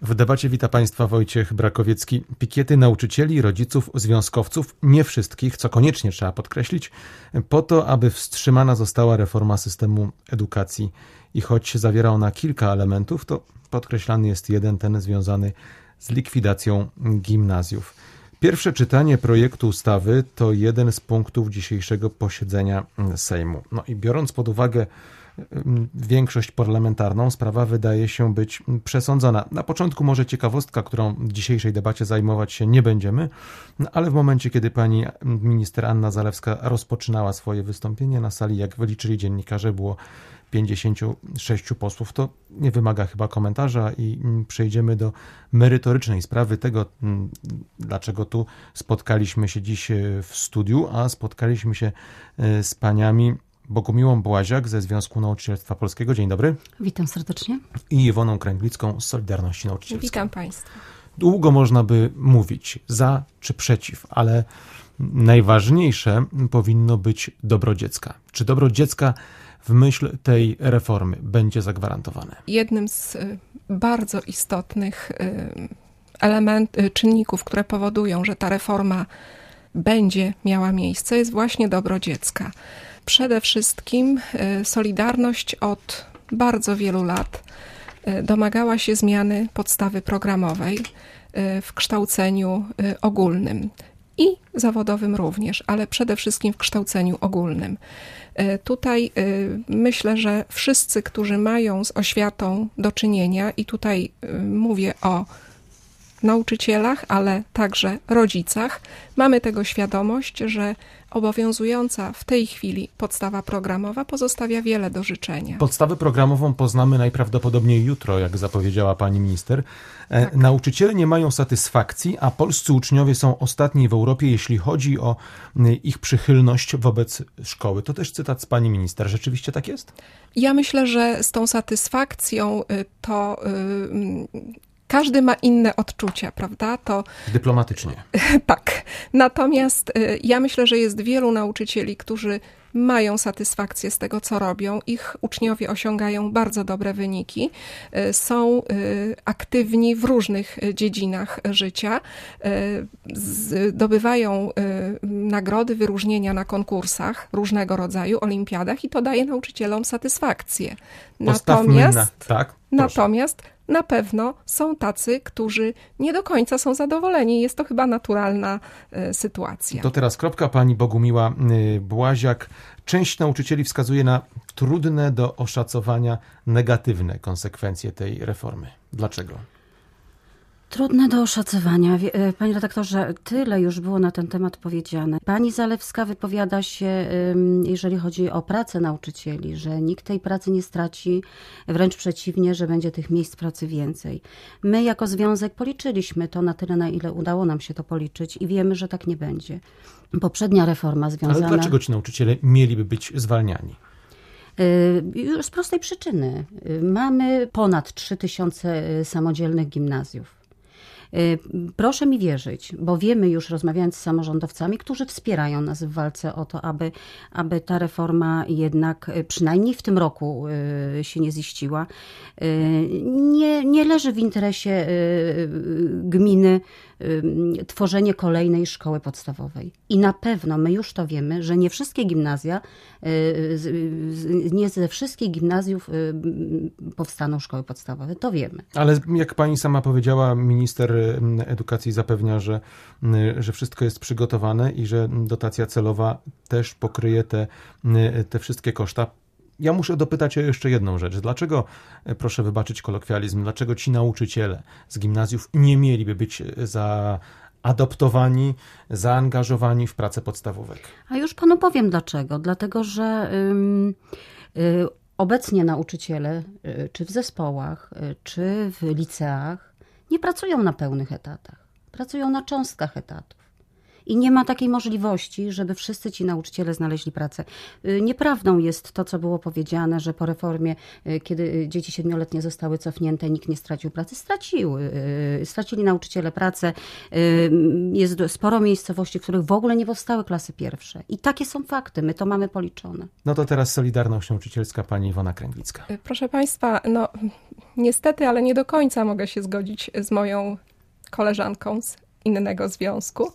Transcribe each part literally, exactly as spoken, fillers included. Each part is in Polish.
W debacie wita Państwa Wojciech Brakowiecki. Pikiety nauczycieli, rodziców, związkowców, nie wszystkich, co koniecznie trzeba podkreślić, po to, aby wstrzymana została reforma systemu edukacji. I choć zawiera ona kilka elementów, to podkreślany jest jeden, ten związany z likwidacją gimnazjów. Pierwsze czytanie projektu ustawy to jeden z punktów dzisiejszego posiedzenia Sejmu. No i biorąc pod uwagę większość parlamentarną, sprawa wydaje się być przesądzona. Na początku może ciekawostka, którą w dzisiejszej debacie zajmować się nie będziemy, ale w momencie, kiedy pani minister Anna Zalewska rozpoczynała swoje wystąpienie na sali, jak wyliczyli dziennikarze, było pięćdziesięciu sześciu posłów. To nie wymaga chyba komentarza i przejdziemy do merytorycznej sprawy tego, dlaczego tu spotkaliśmy się dziś w studiu, a spotkaliśmy się z paniami Bogumiłą Błaziak ze Związku Nauczycielstwa Polskiego. Dzień dobry. Witam serdecznie. I Iwoną Kręglicką z Solidarności Nauczycielskiej. Witam Państwa. Długo można by mówić za czy przeciw, ale najważniejsze powinno być dobro dziecka. Czy dobro dziecka w myśl tej reformy będzie zagwarantowane? Jednym z bardzo istotnych elementów, czynników, które powodują, że ta reforma będzie miała miejsce, jest właśnie dobro dziecka. Przede wszystkim Solidarność od bardzo wielu lat domagała się zmiany podstawy programowej w kształceniu ogólnym i zawodowym również, ale przede wszystkim w kształceniu ogólnym. Tutaj myślę, że wszyscy, którzy mają z oświatą do czynienia, i tutaj mówię o nauczycielach, ale także rodzicach, mamy tego świadomość, że obowiązująca w tej chwili podstawa programowa pozostawia wiele do życzenia. Podstawę programową poznamy najprawdopodobniej jutro, jak zapowiedziała pani minister. Tak. Nauczyciele nie mają satysfakcji, a polscy uczniowie są ostatni w Europie, jeśli chodzi o ich przychylność wobec szkoły. To też cytat z pani minister. Rzeczywiście tak jest? Ja myślę, że z tą satysfakcją to... Każdy ma inne odczucia, prawda? To dyplomatycznie. Tak. Natomiast ja myślę, że jest wielu nauczycieli, którzy mają satysfakcję z tego, co robią. Ich uczniowie osiągają bardzo dobre wyniki. Są aktywni w różnych dziedzinach życia. Zdobywają nagrody, wyróżnienia na konkursach różnego rodzaju, olimpiadach i to daje nauczycielom satysfakcję. Natomiast, na, tak, natomiast na pewno są tacy, którzy nie do końca są zadowoleni. Jest to chyba naturalna y, sytuacja. To teraz kropka. Pani Bogumiła y, Błaziak. Część nauczycieli wskazuje na trudne do oszacowania negatywne konsekwencje tej reformy. Dlaczego? Trudne do oszacowania. Panie redaktorze, tyle już było na ten temat powiedziane. Pani Zalewska wypowiada się, jeżeli chodzi o pracę nauczycieli, że nikt tej pracy nie straci, wręcz przeciwnie, że będzie tych miejsc pracy więcej. My jako związek policzyliśmy to na tyle, na ile udało nam się to policzyć i wiemy, że tak nie będzie. Poprzednia reforma związana... Ale dlaczego ci nauczyciele mieliby być zwalniani? Już z prostej przyczyny. Mamy ponad trzy tysiące samodzielnych gimnazjów. Proszę mi wierzyć, bo wiemy już, rozmawiając z samorządowcami, którzy wspierają nas w walce o to, aby, aby ta reforma jednak przynajmniej w tym roku się nie ziściła. Nie, nie leży w interesie gminy tworzenie kolejnej szkoły podstawowej. I na pewno my już to wiemy, że nie wszystkie gimnazja, nie ze wszystkich gimnazjów powstaną szkoły podstawowe. To wiemy. Ale jak pani sama powiedziała, minister edukacji zapewnia, że, że wszystko jest przygotowane i że dotacja celowa też pokryje te, te wszystkie koszta. Ja muszę dopytać o jeszcze jedną rzecz. Dlaczego, proszę wybaczyć kolokwializm, dlaczego ci nauczyciele z gimnazjów nie mieliby być zaadoptowani, zaangażowani w pracę podstawówek? A już panu powiem dlaczego. Dlatego, że yy, yy, obecnie nauczyciele, yy, czy w zespołach, yy, czy w liceach, nie pracują na pełnych etatach. Pracują na cząstkach etatów. I nie ma takiej możliwości, żeby wszyscy ci nauczyciele znaleźli pracę. Nieprawdą jest to, co było powiedziane, że po reformie, kiedy dzieci siedmioletnie zostały cofnięte, nikt nie stracił pracy. Straciły. Stracili nauczyciele pracę. Jest sporo miejscowości, w których w ogóle nie powstały klasy pierwsze. I takie są fakty. My to mamy policzone. No to teraz Solidarność Nauczycielska, pani Iwona Kręglicka. Proszę Państwa, no niestety, ale nie do końca mogę się zgodzić z moją koleżanką z innego związku,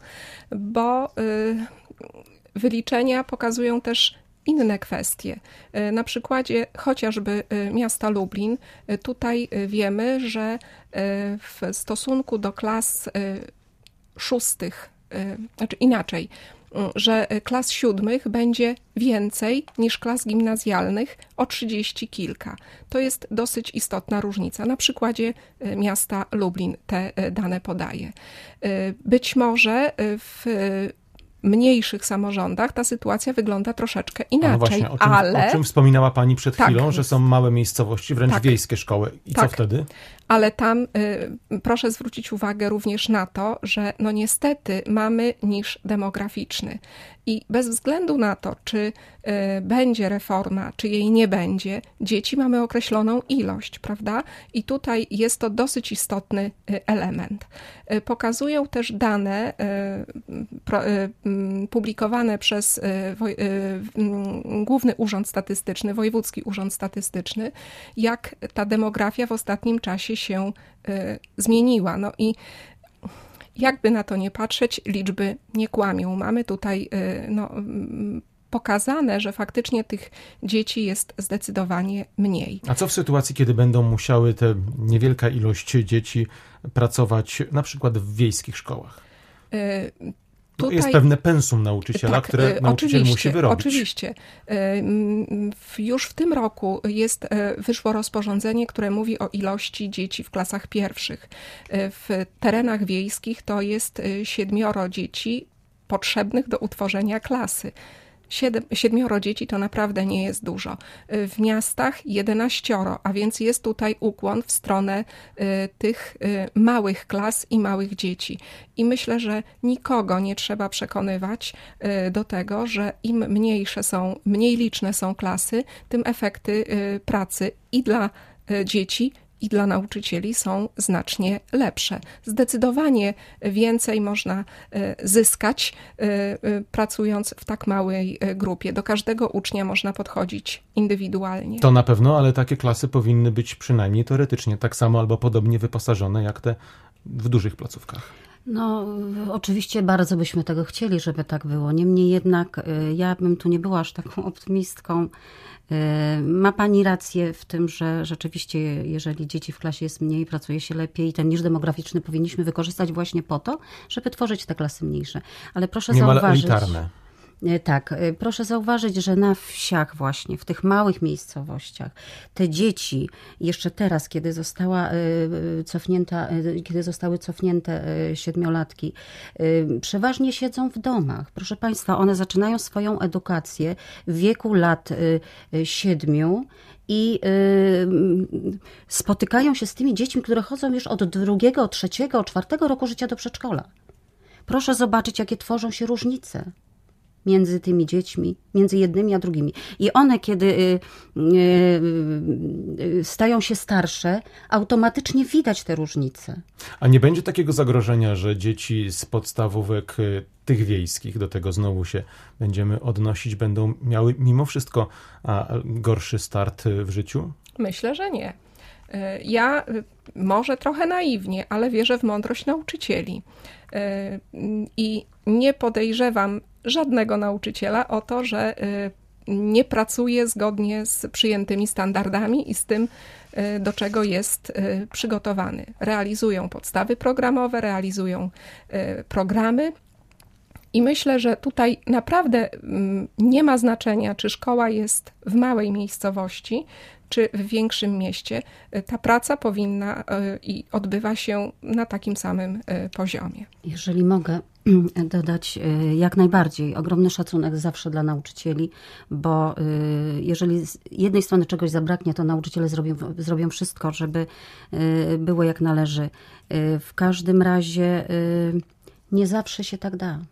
bo y, wyliczenia pokazują też inne kwestie. Y, na przykładzie chociażby y, miasta Lublin, y, tutaj y, wiemy, że y, w stosunku do klas y, szóstych, y, znaczy inaczej, że klas siódmych będzie więcej niż klas gimnazjalnych o trzydzieści kilka. To jest dosyć istotna różnica. Na przykładzie miasta Lublin te dane podaję. Być może w mniejszych samorządach ta sytuacja wygląda troszeczkę inaczej, no właśnie, o czym, ale... o czym wspominała pani przed tak, chwilą, że są małe miejscowości, wręcz tak, wiejskie szkoły. I tak, co wtedy? Ale tam y, proszę zwrócić uwagę również na to, że no niestety mamy niż demograficzny. I bez względu na to, czy y, będzie reforma, czy jej nie będzie, dzieci mamy określoną ilość, prawda? I tutaj jest to dosyć istotny y, element. Y, pokazują też dane y, pro, y, publikowane przez y, woj, y, y, Główny Urząd Statystyczny, Wojewódzki Urząd Statystyczny, jak ta demografia w ostatnim czasie się y, zmieniła. No i jakby na to nie patrzeć, liczby nie kłamią. Mamy tutaj y, no, pokazane, że faktycznie tych dzieci jest zdecydowanie mniej. A co w sytuacji, kiedy będą musiały te niewielka ilość dzieci pracować na przykład w wiejskich szkołach? Y, Tutaj, jest pewne pensum nauczyciela, tak, które nauczyciel musi wyrobić. Oczywiście. Już w tym roku jest, wyszło rozporządzenie, które mówi o ilości dzieci w klasach pierwszych. W terenach wiejskich to jest siedmioro dzieci potrzebnych do utworzenia klasy. Siedem, siedmioro dzieci to naprawdę nie jest dużo. W miastach jedenaścioro, a więc jest tutaj ukłon w stronę y, tych y, małych klas i małych dzieci. I myślę, że nikogo nie trzeba przekonywać y, do tego, że im mniejsze są, mniej liczne są klasy, tym efekty y, pracy i dla y, dzieci, i dla nauczycieli są znacznie lepsze. Zdecydowanie więcej można zyskać, pracując w tak małej grupie. Do każdego ucznia można podchodzić indywidualnie. To na pewno, ale takie klasy powinny być przynajmniej teoretycznie tak samo albo podobnie wyposażone jak te w dużych placówkach. No, oczywiście bardzo byśmy tego chcieli, żeby tak było. Niemniej jednak ja bym tu nie była aż taką optymistką. Ma pani rację w tym, że rzeczywiście jeżeli dzieci w klasie jest mniej, pracuje się lepiej, ten niż demograficzny powinniśmy wykorzystać właśnie po to, żeby tworzyć te klasy mniejsze. Ale proszę Niemal zauważyć... elitarne. Tak, proszę zauważyć, że na wsiach właśnie, w tych małych miejscowościach, te dzieci jeszcze teraz, kiedy została cofnięta, kiedy zostały cofnięte siedmiolatki, przeważnie siedzą w domach. Proszę Państwa, one zaczynają swoją edukację w wieku lat siedmiu i spotykają się z tymi dziećmi, które chodzą już od drugiego, trzeciego, czwartego roku życia do przedszkola. Proszę zobaczyć, jakie tworzą się różnice między tymi dziećmi, między jednymi a drugimi. I one, kiedy y, y, y, stają się starsze, automatycznie widać te różnice. A nie będzie takiego zagrożenia, że dzieci z podstawówek tych wiejskich, do tego znowu się będziemy odnosić, będą miały mimo wszystko a, gorszy start w życiu? Myślę, że nie. Ja może trochę naiwnie, ale wierzę w mądrość nauczycieli. I nie podejrzewam żadnego nauczyciela o to, że nie pracuje zgodnie z przyjętymi standardami i z tym, do czego jest przygotowany. Realizują podstawy programowe, realizują programy. I myślę, że tutaj naprawdę nie ma znaczenia, czy szkoła jest w małej miejscowości, czy w większym mieście. Ta praca powinna i odbywa się na takim samym poziomie. Jeżeli mogę dodać, jak najbardziej ogromny szacunek zawsze dla nauczycieli, bo jeżeli z jednej strony czegoś zabraknie, to nauczyciele zrobią, zrobią wszystko, żeby było jak należy. W każdym razie nie zawsze się tak da.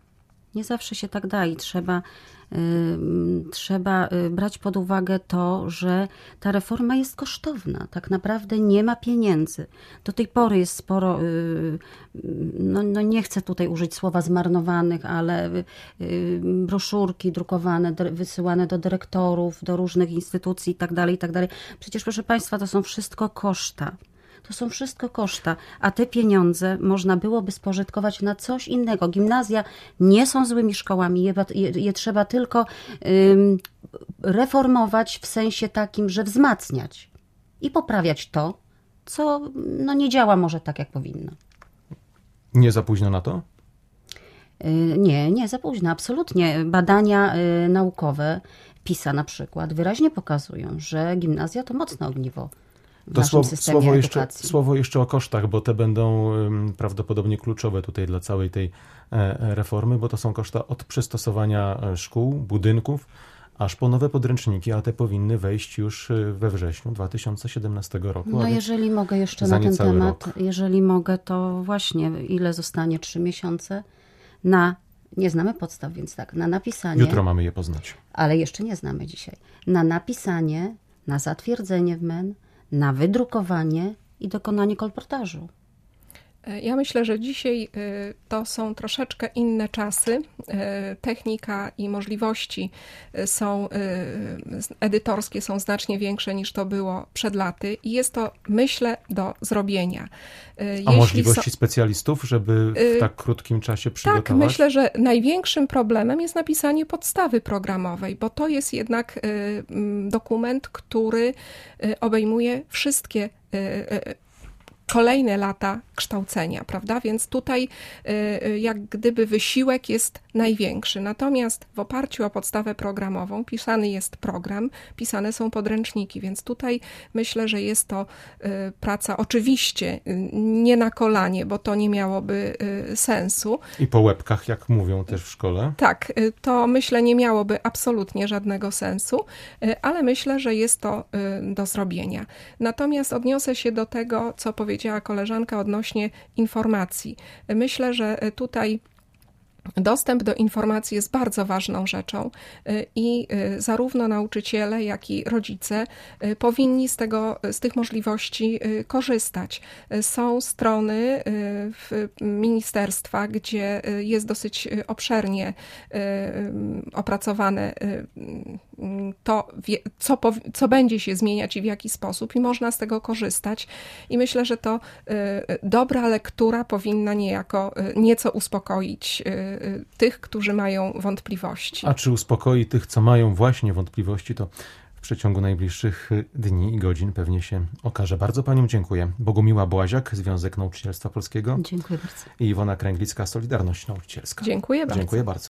Nie zawsze się tak da i trzeba, y, trzeba brać pod uwagę to, że ta reforma jest kosztowna. Tak naprawdę nie ma pieniędzy. Do tej pory jest sporo, y, no, no nie chcę tutaj użyć słowa zmarnowanych, ale y, broszurki drukowane, wysyłane do dyrektorów, do różnych instytucji i tak dalej, i tak dalej. Przecież, proszę Państwa, to są wszystko koszta. To są wszystko koszta, a te pieniądze można byłoby spożytkować na coś innego. Gimnazja nie są złymi szkołami, je, je, je trzeba tylko ym, reformować w sensie takim, że wzmacniać i poprawiać to, co no, nie działa może tak, jak powinno. Nie za późno na to? Yy, nie, nie za późno, absolutnie. Badania yy, naukowe PISA na przykład wyraźnie pokazują, że gimnazja to mocne ogniwo. To słowo, słowo, jeszcze, słowo jeszcze o kosztach, bo te będą um, prawdopodobnie kluczowe tutaj dla całej tej e, reformy, bo to są koszta od przystosowania szkół, budynków, aż po nowe podręczniki, a te powinny wejść już we wrześniu dwa tysiące siedemnastego roku. No jeżeli mogę jeszcze na ten temat, rok. jeżeli mogę, to właśnie ile zostanie trzy miesiące na, nie znamy podstaw, więc tak, na napisanie. Jutro mamy je poznać. Ale jeszcze nie znamy dzisiaj. Na napisanie, na zatwierdzenie w M E N, na wydrukowanie i dokonanie kolportażu. Ja myślę, że dzisiaj to są troszeczkę inne czasy. Technika i możliwości są edytorskie są znacznie większe niż to było przed laty i jest to, myślę, do zrobienia. A Jeśli możliwości so... specjalistów, żeby w tak krótkim czasie przygotować? Tak, myślę, że największym problemem jest napisanie podstawy programowej, bo to jest jednak dokument, który obejmuje wszystkie kolejne lata kształcenia, prawda? Więc tutaj jak gdyby wysiłek jest największy. Natomiast w oparciu o podstawę programową pisany jest program, pisane są podręczniki, więc tutaj myślę, że jest to praca oczywiście nie na kolanie, bo to nie miałoby sensu. I po łebkach, jak mówią też w szkole. Tak, to myślę nie miałoby absolutnie żadnego sensu, ale myślę, że jest to do zrobienia. Natomiast odniosę się do tego, co powiedziała koleżanka odnośnie informacji. Myślę, że tutaj dostęp do informacji jest bardzo ważną rzeczą i zarówno nauczyciele, jak i rodzice powinni z tego, z tych możliwości korzystać. Są strony w ministerstwa, gdzie jest dosyć obszernie opracowane to, co, co będzie się zmieniać i w jaki sposób i można z tego korzystać. I myślę, że to dobra lektura powinna niejako nieco uspokoić tych, którzy mają wątpliwości. A czy uspokoi tych, co mają właśnie wątpliwości, to w przeciągu najbliższych dni i godzin pewnie się okaże. Bardzo Paniom dziękuję. Bogumiła Błaziak, Związek Nauczycielstwa Polskiego. Dziękuję bardzo. I Iwona Kręglicka, Solidarność Nauczycielska. Dziękuję bardzo. Dziękuję bardzo.